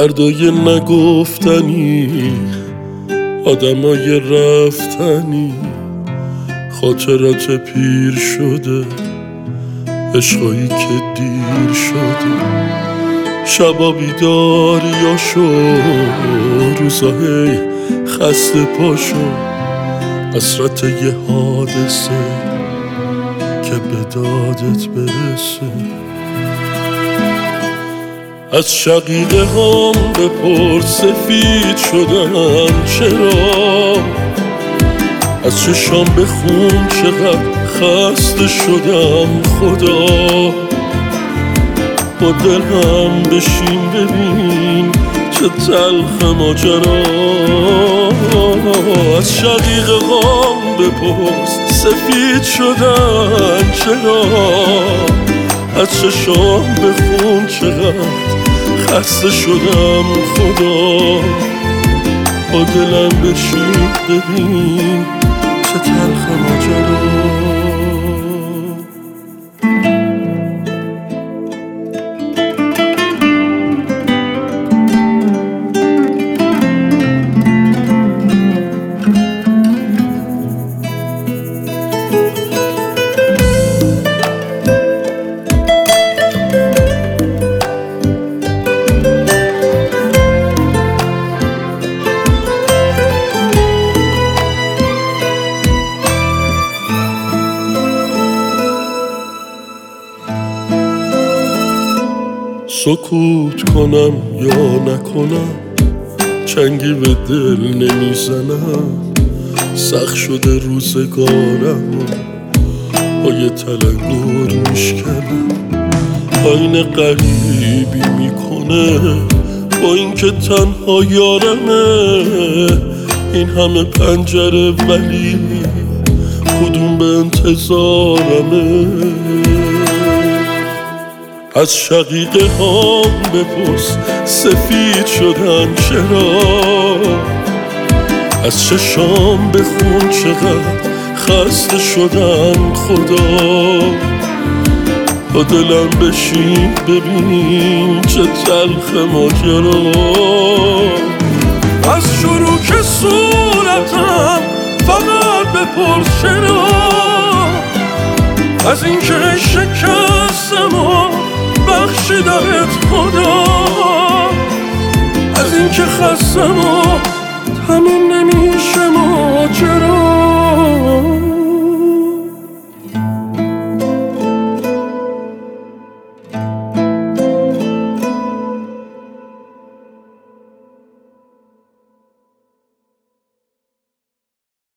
دردای نگفتنی، آدمای رفتنی، خاطرات پیر شده، عشقایی که دیر شده، شبا بیداریاشو، روزای خسته پاشو، حسرت یه حادثه که به دادت برسه. از شقیقه هم بپرس سفید شدن چرا، از چشام بخون چقدر خسته شدم خدا. با دلم بشین ببین چه تلخ ماجرا. از شقیقه هم بپرس سفید شدن چرا، از چشام بخون چقدر خسته شدم خدا. با دلم بشین ببین چه تلخ ماجرا. سکوت کنم یا نکنم، چنگی به دل نمیزنم. سخت شده روزگارم با یه تلنگر میشکنم. آینه غریبی میکنه با اینکه تنها یارمه. این همه پنجره ولی کدوم به انتظارمه. از شقیقه هم بپرس سفید شدن چرا، از چشام بخون چقدر خسته شدم خدا. با دلم بشین ببین چه تلخ ماجرا. از شروع صورتم فقط بپرس چرا، از اینکه شکستم و بخشیدت خدا. از اینکه خستم و تموم نمیشه ماجرا.